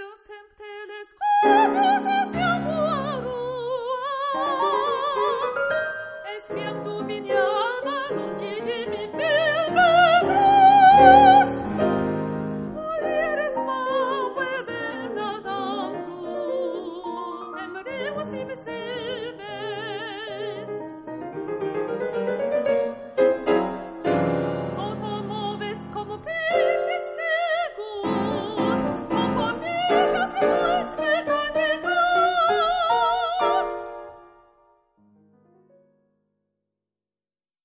tempteles copios espiaguaro, espiando mi llama, longivi mi pilgrimus, mulieres ma vuelven nadando, embriagos y